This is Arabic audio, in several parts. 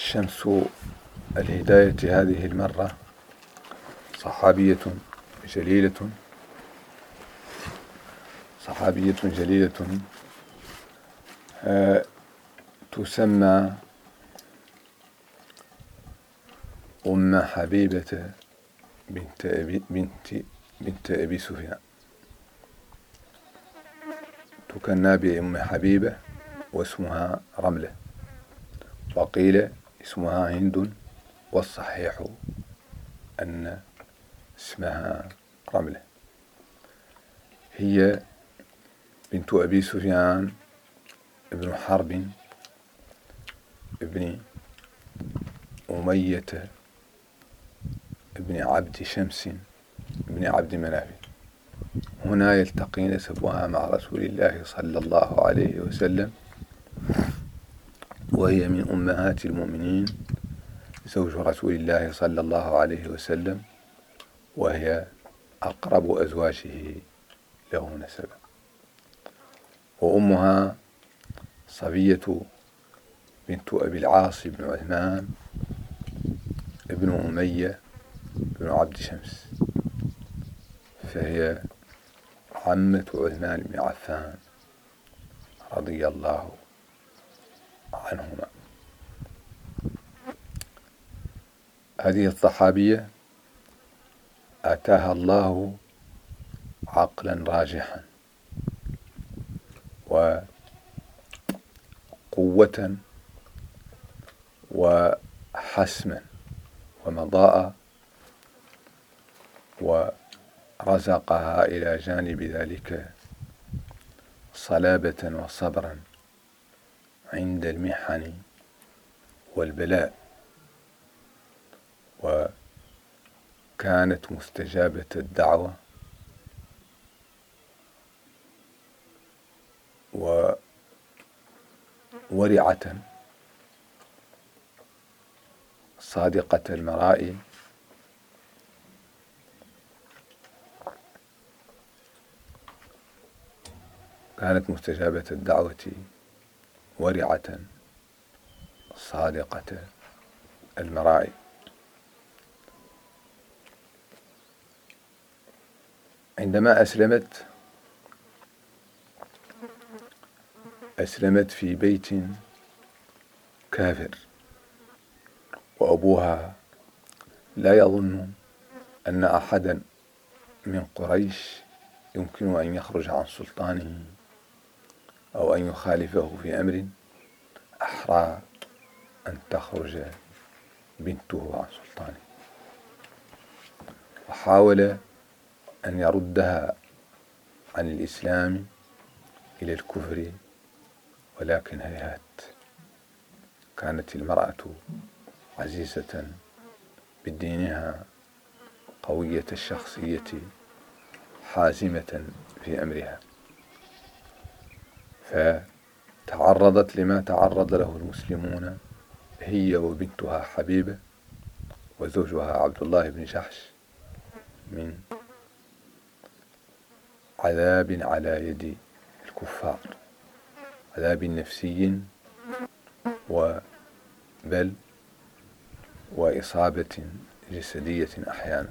شمس الهداية هذه المرة صحابية جليلة تسمى أم حبيبة بنت أبي سفيان، تكنى بأم حبيبة واسمها رملة، وقيل اسمها هند، والصحيح أن اسمها رملة. هي بنت أبي سفيان ابن حرب ابن أمية ابن عبد شمس ابن عبد مناف. هنا يلتقي نسبها مع رسول الله صلى الله عليه وسلم، وهي من أمهات المؤمنين، زوج رسول الله صلى الله عليه وسلم، وهي أقرب أزواجه له نسبا. وأمها صفية بنت أبي العاص بن عثمان ابن أمية بن عبد شمس، فهي عمة عثمان بن عفان رضي الله عنهما. هذه الصحابية آتاها الله عقلا راجحا وقوة وحسما ومضاء، ورزقها إلى جانب ذلك صلابة وصبرا عند المحن والبلاء، وكانت مستجابة الدعوة وورعة صادقة المرائي، كانت مستجابة الدعوة ورعة صادقة المرائي. عندما أسلمت في بيت كافر، وأبوها لا يظن أن أحدا من قريش يمكن أن يخرج عن سلطانه أو أن يخالفه في أمر، أحرى أن تخرج بنته عن سلطانه، وحاول أن يردها عن الإسلام إلى الكفر، ولكن هيهات. كانت المرأة عزيزة بدينها، قوية الشخصية، حازمة في أمرها، فتعرضت لما تعرض له المسلمون، هي وبنتها حبيبة وزوجها عبد الله بن جحش، من عذاب على يد الكفار، عذاب نفسي بل وإصابة جسدية أحيانا.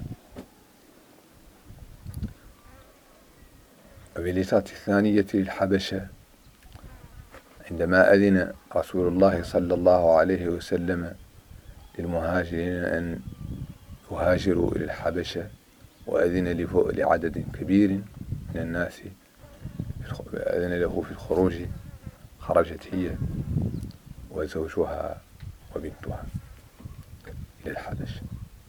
وبالإسرة الثانية للحبشة، عندما أذن رسول الله صلى الله عليه وسلم للمهاجرين أن يهاجروا إلى الحبشة، وأذن لعدد كبير من الناس، أذن له في الخروج، خرجت هي وزوجها وبنتها إلى الحبشة.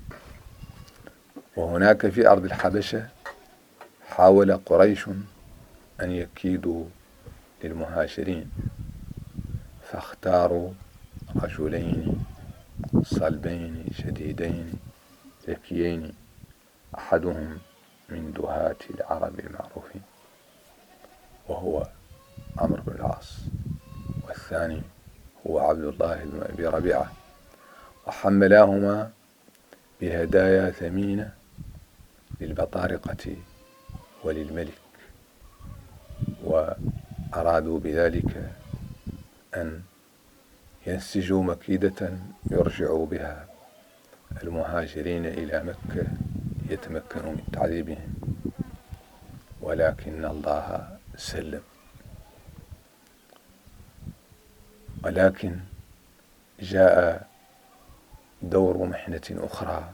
وهناك في أرض الحبشة حاول قريش أن يكيدوا للمهاجرين، فاختاروا رجلين صلبين شديدين ذكيين، أحدهم من دهاة العرب المعروفين وهو عمرو بن العاص، والثاني هو عبد الله بن أبي ربيعة، وحملاهما بهدايا ثمينة للبطارقة وللملك، وأرادوا بذلك أن ينسجوا مكيدة يرجع بها المهاجرين إلى مكة يتمكنوا من تعذيبهم، ولكن الله سلم. ولكن جاء دور محنة أخرى،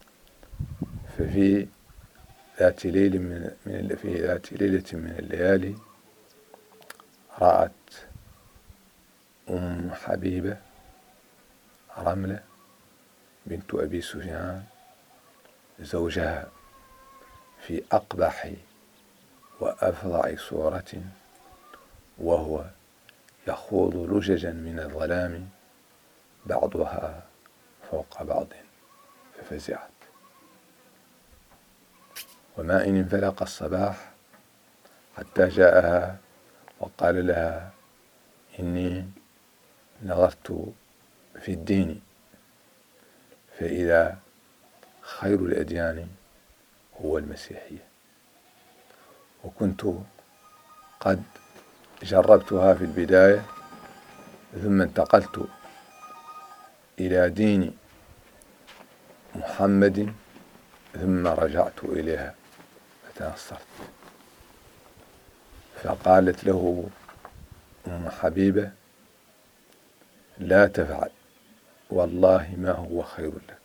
ففي ذات ليلة من الليالي رأت أم حبيبة رملة بنت أبي سفيان زوجها في أقبح وأفظع صورة، وهو يخوض لججا من الظلام بعضها فوق بعض، ففزعت. وما إن انفلق الصباح حتى جاءها وقال لها: إني نظرت في الدين فإذا خير الأديان هو المسيحية، وكنت قد جربتها في البداية ثم انتقلت إلى دين محمد ثم رجعت إليها فتنصرت. فقالت له أم حبيبة: لا تفعل، والله ما هو خير لك.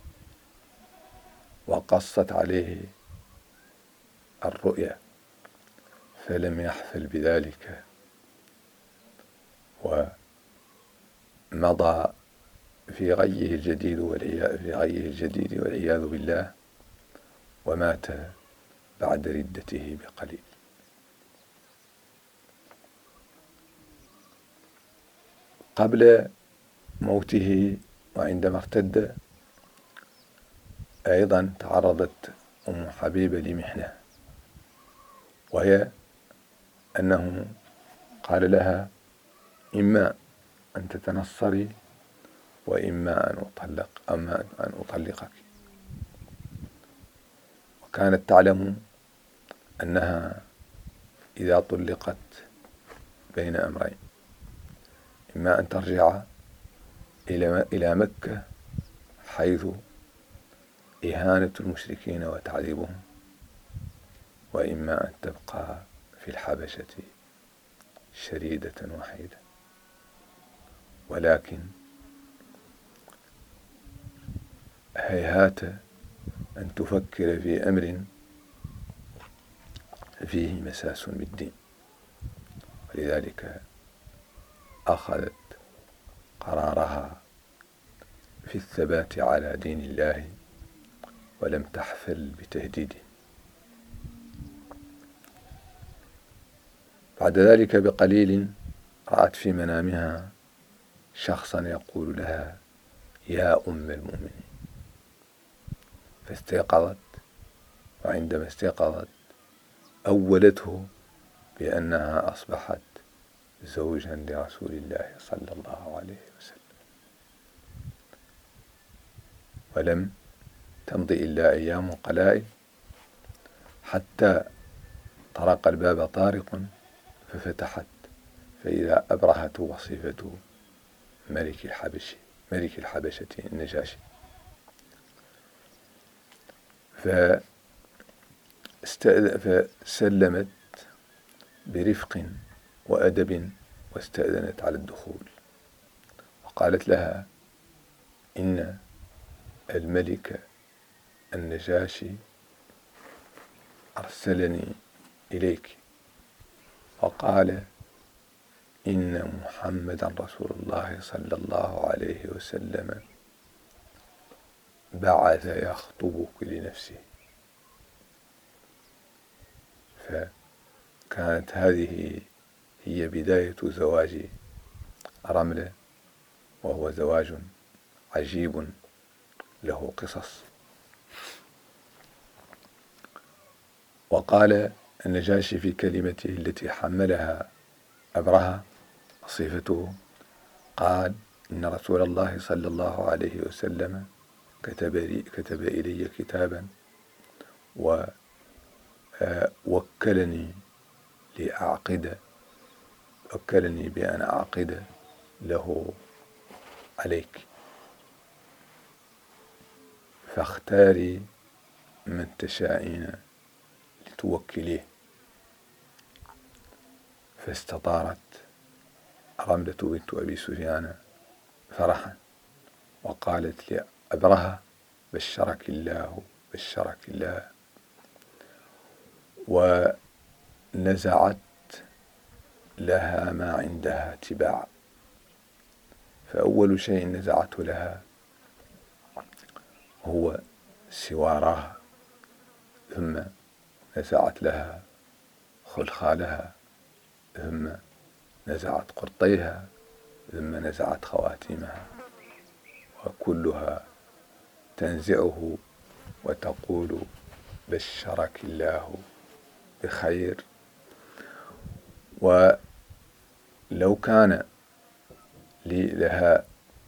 وقصت عليه الرؤيا فلم يحفل بذلك، ومضى في غيه الجديد والعياذ بالله، ومات بعد ردته بقليل. قبل موته وعندما ارتد أيضا تعرضت أم حبيبة لمحنة، وهي أنه قال لها: إما أن تتنصري وإما أن أطلقك. وكانت تعلم أنها إذا طلقت بين أمرين: إما أن ترجع إلى مكة حيث إهانة المشركين وتعذيبهم، وإما أن تبقى في الحبشة شريدة وحيدة. ولكن هيهات أن تفكر في أمر فيه مساس بالدين، ولذلك أخذت قرارها في الثبات على دين الله ولم تحفل بتهديده. بعد ذلك بقليل رأت في منامها شخصا يقول لها: يا أم المؤمنين. فاستيقظت، وعندما استيقظت أولته بأنها أصبحت زوجا لرسول الله صلى الله عليه وسلم. ولم تمض إلا أيام قلائل حتى طرق الباب طارق ففتحت، فإذا أبرهة وصيفة ملك الحبشة النجاشي. فسلمت برفق وأدب واستأذنت على الدخول، وقالت لها: إن الملك النجاشي أرسلني إليك وقال إن محمدا رسول الله صلى الله عليه وسلم بعث يخطبك لنفسه. فكانت هذه هي بداية زواج رملة، وهو زواج عجيب له قصص. وقال النجاشي في كلمته التي حملها أبرهة صفته، قال: إن رسول الله صلى الله عليه وسلم كتب إلي كتابا ووكلني بأن أعقد له عليك، فاختاري من تشائين لتوكليه. فاستطارت رملة بنت أبي سفيان فرحا وقالت لأبرهة: بشرك الله بشرك الله. ونزعت لها ما عندها تباعا. فأول شيء نزعته لها هو سوارها، ثم نزعت لها خلخالها، ثم نزعت قرطيها، ثم نزعت خواتيمها، وكلها تنزعه وتقول: بشرك الله بخير. ولو كان لها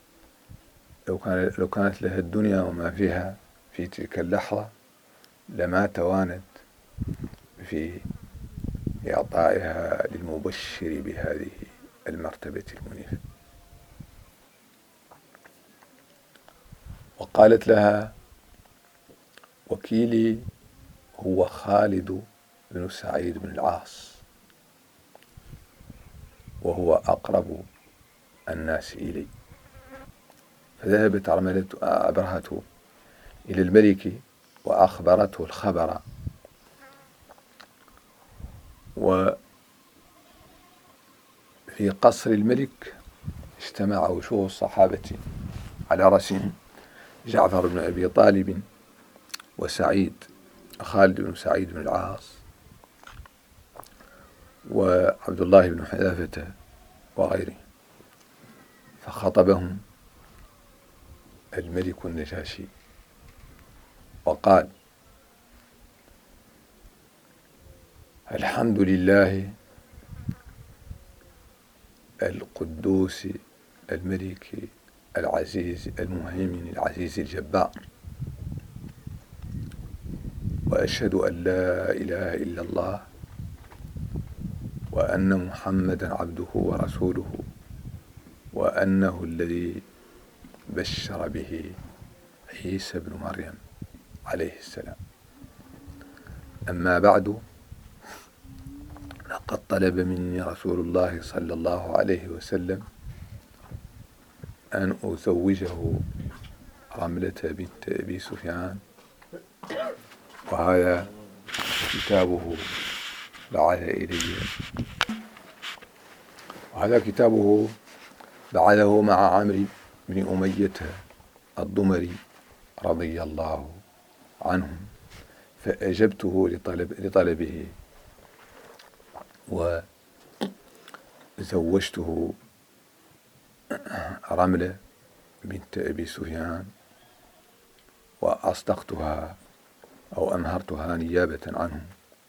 لو كانت لها الدنيا وما فيها في تلك اللحظة لما توانت في إعطائها للمبشر بهذه المرتبة المنيفة. وقالت لها: وكيلي هو خالد بن سعيد بن العاص، وهو أقرب الناس إلي. فذهبت أبرهة إلى الملك وأخبرته الخبر. وفي قصر الملك اجتمع وجوه الصحابة على رأسهم جعفر بن أبي طالب وسعيد خالد بن سعيد بن العاص وعبد الله بن حذافة وغيره. فخطبهم الملك النجاشي وقال: الحمد لله القدوس الملك العزيز المهيمن العزيز الجبار، وأشهد أن لا إله إلا الله وأن محمدا عبده ورسوله، وأنه الذي بشر به عيسى بن مريم عليه السلام. أما بعد، لقد طلب مني رسول الله صلى الله عليه وسلم أن أزوجه رملة بنت أبي سفيان، وهذا كتابه بعث إلي، وهذا كتابه بعثه مع عمرو بن أمية الضمري رضي الله عنهم. فأجبته لطلبه وزوجته رملة بنت أبي سفيان، وأصدقتها أو أمهرتها نيابة عنه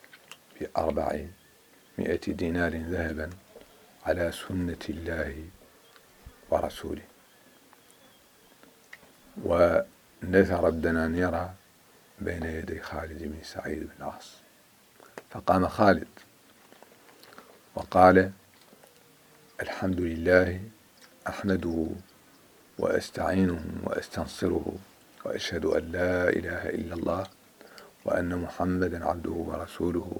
ب400 دينار ذهبا على سنة الله ورسوله. ونثر الدنانير بين يدي خالد بن سعيد بن العاص. فقام خالد وقال: الحمد لله أحمده وأستعينه وأستنصره، وأشهد أن لا إله إلا الله وأن محمدا عبده ورسوله،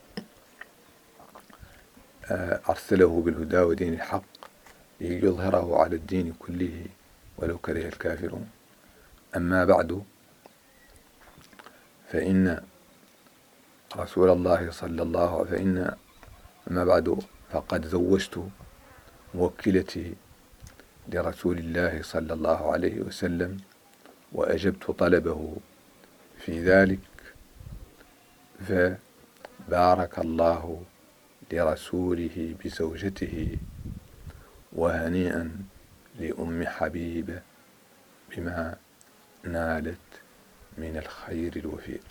أرسله بالهدى ودين الحق ليظهره على الدين كله ولو كره الكافرون. أما بعد، فإن رسول الله صلى الله عليه وسلم أما بعد فقد زوجت موكلتي لرسول الله صلى الله عليه وسلم، وأجبت طلبه في ذلك. فبارك الله لرسوله بزوجته، وهنيئا لأم حبيبة بما نالت من الخير الوفير.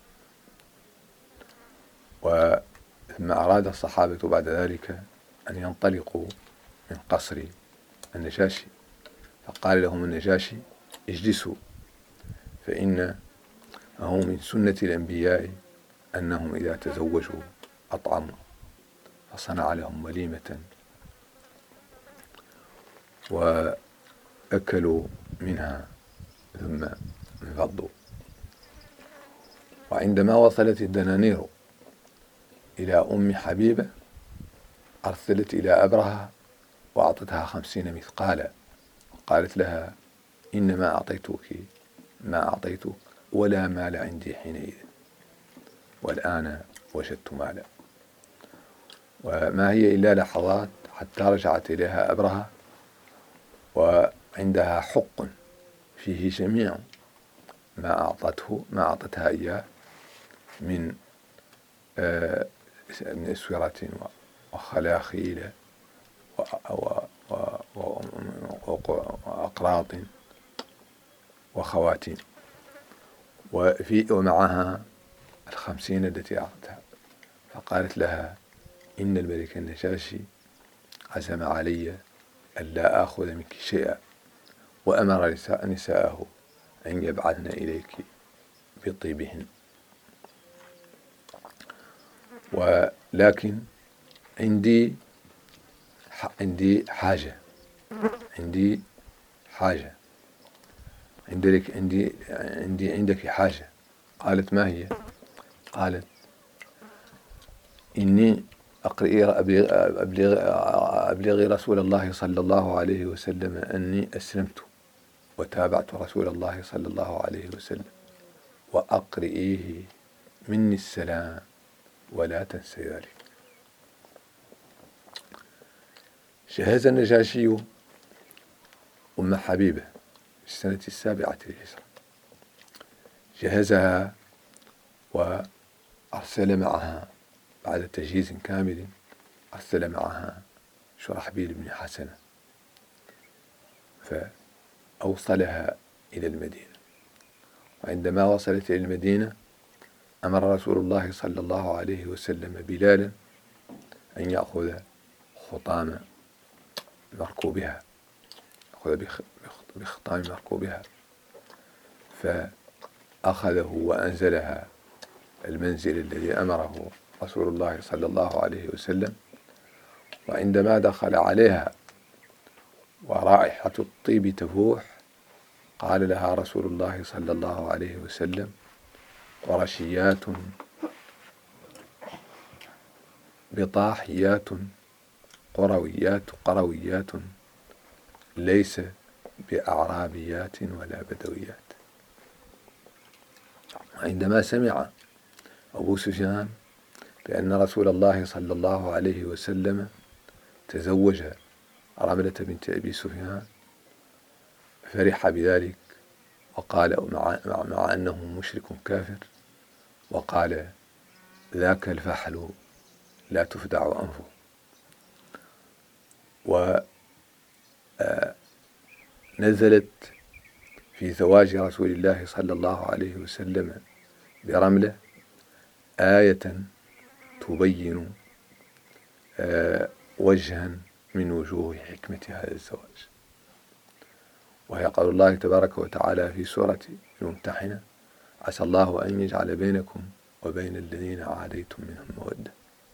ثم أراد الصحابة بعد ذلك أن ينطلقوا من قصر النجاشي، فقال لهم النجاشي: اجلسوا، فإنه من سنة الأنبياء أنهم إذا تزوجوا أطعموا، فصنع لهم وليمة. أكلوا منها ثم انفضوا. وعندما وصلت الدنانير إلى أم حبيبة أرسلت إلى أبرهة وأعطتها 50 مثقالا، وقالت لها: إنما أعطيتك ما أعطيتك ولا مال عندي حينئذ، والآن وجدت مالا. وما هي إلا لحظات حتى رجعت إليها أبرهة وعندها حق فيه جميع ما أعطتها إياه من أسورة وخلاخيل وأقراط وخواتيم، ومعها 50 التي أعطتها. فقالت لها: إن الملك النجاشي عزم علي ألا آخذ منك شيئا، وأمر نساءه أن يبعثن إليك بطيبهن، ولكن عندي حاجة عندك حاجة. قالت: ما هي؟ قالت: إني أبلغي رسول الله صلى الله عليه وسلم أني أسلمت وتابعت رسول الله صلى الله عليه وسلم، وأقرئيه مني السلام ولا تنسي ذلك. جهز النجاشي أم حبيبة في السنة 7 للهجرة، جهزها وأرسل معها بعد تجهيز كامل، أرسل معها شرحبيل بن حسنة فأوصلها إلى المدينة. وعندما وصلت إلى المدينة أمر رسول الله صلى الله عليه وسلم بلالا أن يأخذ خطام مركوبها، بخطام مركوبها، فأخذه وأنزلها المنزل الذي أمره رسول الله صلى الله عليه وسلم. وعندما دخل عليها ورائحة الطيب تفوح قال لها رسول الله صلى الله عليه وسلم: قرشيات بطاحيات قرويات ليس بأعرابيات ولا بدويات. عندما سمع أبو سفيان بأن رسول الله صلى الله عليه وسلم تزوج رملة بنت أبي سفيان فرح بذلك، وقال مع أنه مشرك كافر، وقال: ذاك الفحل لا تفدع أنفه. ونزلت في زواج رسول الله صلى الله عليه وسلم برملة آية تبين وجها من وجوه حكمة هذا الزواج، وهي قول الله تبارك وتعالى في سورة الممتحنة: عسى الله أن يجعل بينكم وبين الذين عاديتم منهم مودة.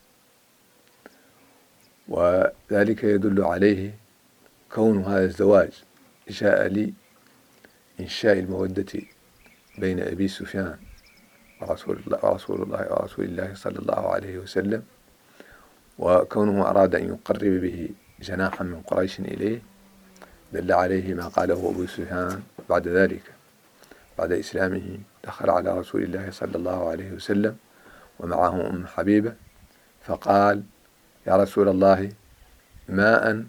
وذلك يدل عليه كون هذا الزواج جاء لإنشاء المودة بين أبي سفيان ورسول الله صلى الله عليه وسلم، وكونه أراد أن يقرب به جناحا من قريش إليه دل عليه ما قاله أبو سفيان بعد ذلك. بعد إسلامه دخل على رسول الله صلى الله عليه وسلم ومعه أم حبيبة، فقال: يا رسول الله، ما أن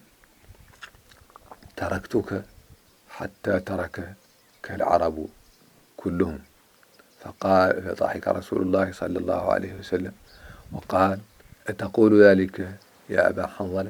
تركتك حتى تركك العرب كلهم. فضحك رسول الله صلى الله عليه وسلم وقال: أتقول ذلك يا أبا حنظلة؟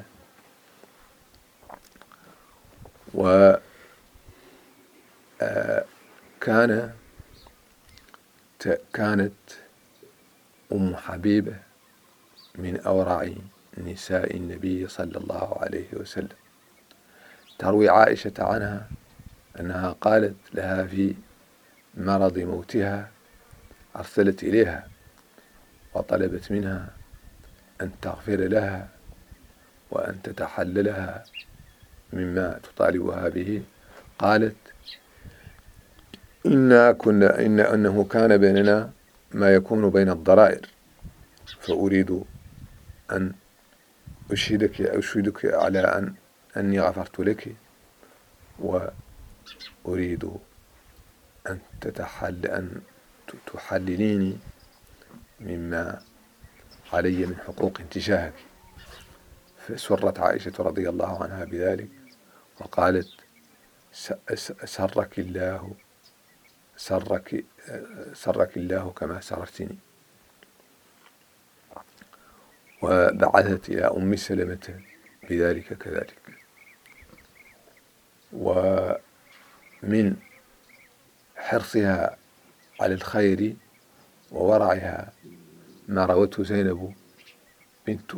كانت أم حبيبة من أورع نساء النبي صلى الله عليه وسلم. تروي عائشة عنها أنها قالت لها في مرض موتها، أرسلت إليها وطلبت منها أن تغفر لها وأن تتحللها مما تطالبها به، قالت أنه كان بيننا ما يكون بين الضرائر، فأريد أن أشهدك على أني غفرت لك، وأريد أن تحلليني مما علي من حقوق تجاهك. فسرت عائشة رضي الله عنها بذلك وقالت سرك الله كما سررتني. وبعثت إلى أم سلمة بذلك كذلك. ومن حرصها على الخير وورعها ما روته زينب بنت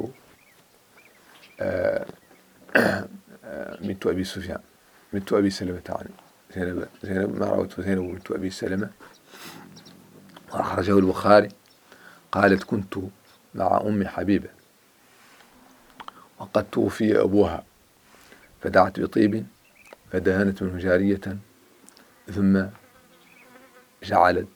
أبي سفيان بنت أبي سلمة زينب ما روته زينب بنت أبي سلمة، وأخرجه البخاري. قالت كنت مع أم حبيبة وقد توفي أبوها، فدعت بطيب فدهنت منه جارية، ثم جعلت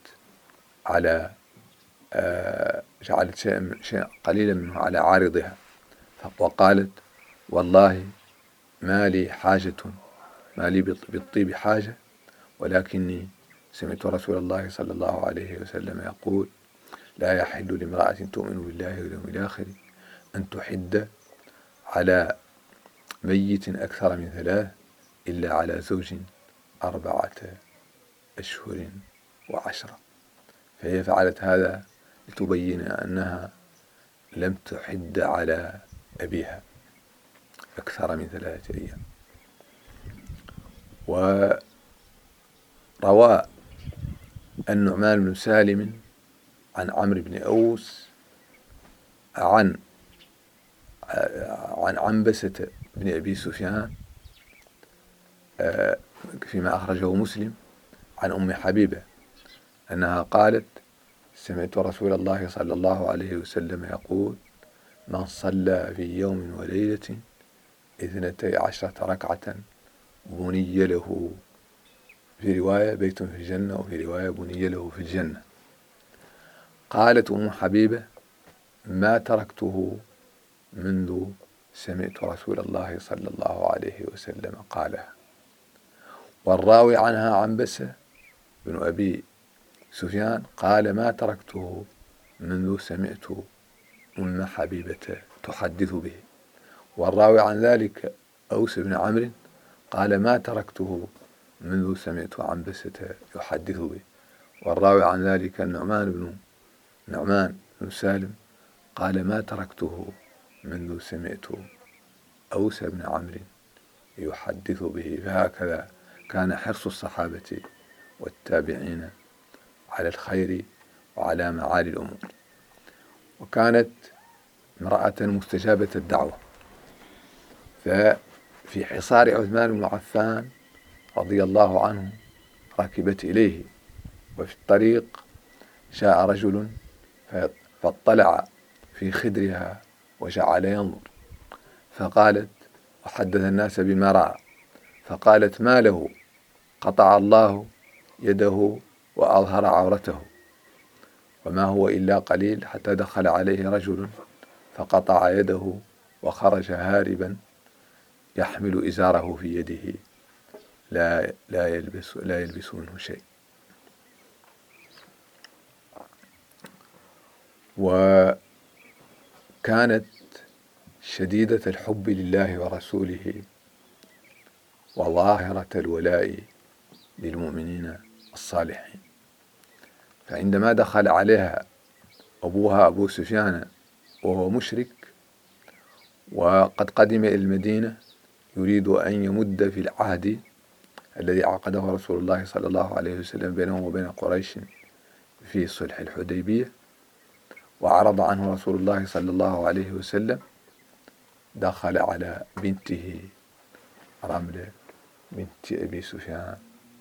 شيئا قليلا منه على عارضها، وقالت والله ما لي بالطيب حاجة، ولكني سمعت رسول الله صلى الله عليه وسلم يقول لا يحل لامرأة تؤمن بالله واليوم الآخر أن تحد على ميت أكثر من 3 إلا على زوج 4 أشهر و10. فهي فعلت هذا لتبين أنها لم تحد على أبيها أكثر من 3 أيام. وروى النعمان بن سالم عن عمرو بن أوس عن عنبسة بن أبي سفيان فيما أخرجه مسلم عن أم حبيبة أنها قالت سمعت رسول الله صلى الله عليه وسلم يقول من صلى في يوم وليلة 12 ركعة بني له، في رواية بيت في الجنة، وفي رواية بني له في الجنة. قالت أم حبيبة ما تركته منذ سمعت رسول الله صلى الله عليه وسلم قالها. والراوي عنها عنبسة بن أبي سفيان قال ما تركته منذ سمعت أم حبيبة تحدث به. والراوي عن ذلك أوس بن عمرو قال ما تركته منذ سمعت عنبسة يحدث به. والراوي عن ذلك النعمان بن سالم قال ما تركته منذ سمعت أوس بن عمرو يحدث به. فهكذا كان حرص الصحابة والتابعين على الخير وعلى معالي الأمور. وكانت امرأة مستجابة الدعوة، ففي حصار عثمان بن عفان رضي الله عنه ركبت إليه، وفي الطريق جاء رجل فاطلع في خدرها وجعل ينظر، فقالت وحدث الناس بما رأى، فقالت ما له؟ قطع الله يده وأظهر عورته، وما هو إلا قليل حتى دخل عليه رجل فقطع يده وخرج هاربا يحمل إزاره في يده لا يلبس منه شيء. وكانت شديدة الحب لله ورسوله وظاهرة الولاء للمؤمنين الصالحين. فعندما دخل عليها أبوها أبو سفيان وهو مشرك وقد قدم إلى المدينة يريد أن يمد في العهد الذي عقده رسول الله صلى الله عليه وسلم بينه وبين قريش في صلح الحديبية، وعرض عنه رسول الله صلى الله عليه وسلم، دخل على بنته رملة بنت أبي سفيان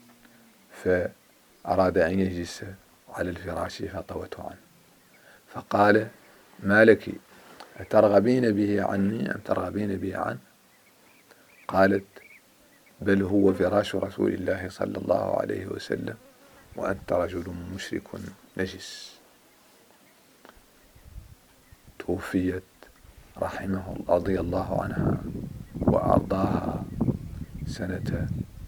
فأراد أن يجلس على الفراش فطوته عنه، فقال ما لك أترغبين به عني أم ترغبين به عنه؟ قالت بل هو فراش رسول الله صلى الله عليه وسلم، وأنت رجل مشرك نجس. توفيت رضي الله عنها وأرضاها سنة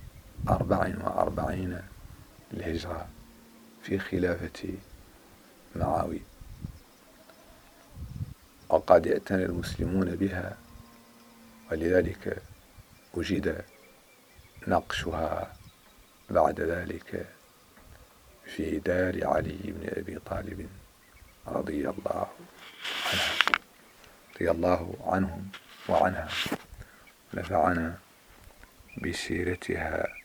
44 للهجرة في خلافة معاوية، وقد اعتنى المسلمون بها، ولذلك وجد نقشها بعد ذلك في دار علي بن أبي طالب رضي الله عنهم وعنها، نفعنا بسيرتها